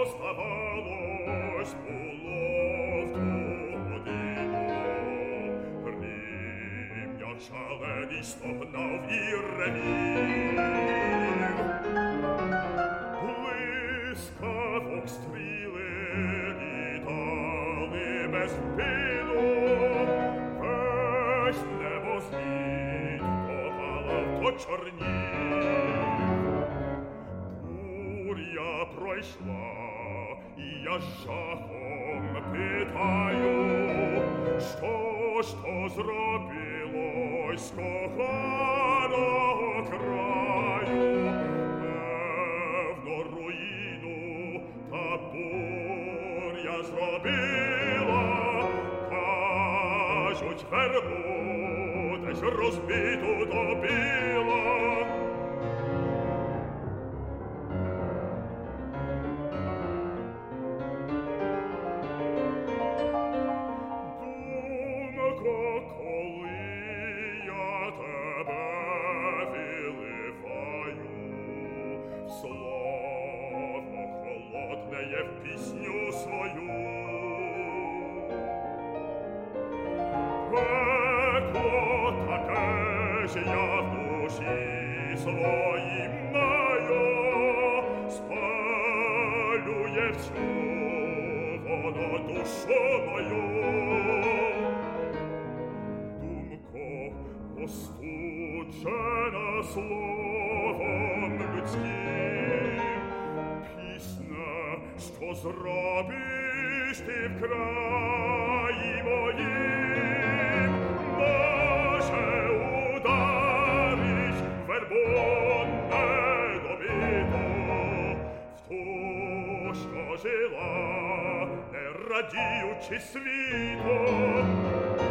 здавалось, було в ту годину. Грім, як шалений, стогнав і ревів. Блискавок стріли літали без впину. Весь небосвіт попалав, почорнів. Буря пройшла, і я з жахом питаю, що ж то зробилось коханого краю? Певно, руїну та буря зробила, кажуть, вербу десь розбиту добила. Коли я тебе виливаю, слово холодне в пісню свою. Пекло таке ж я в душі своїй маю, спалює всю воно душу мою. Остуджена словом людським, пісня, що зробиш ти в краї моїм, може ударить вербу недобиту, в ту, що жила, не радіючи світу.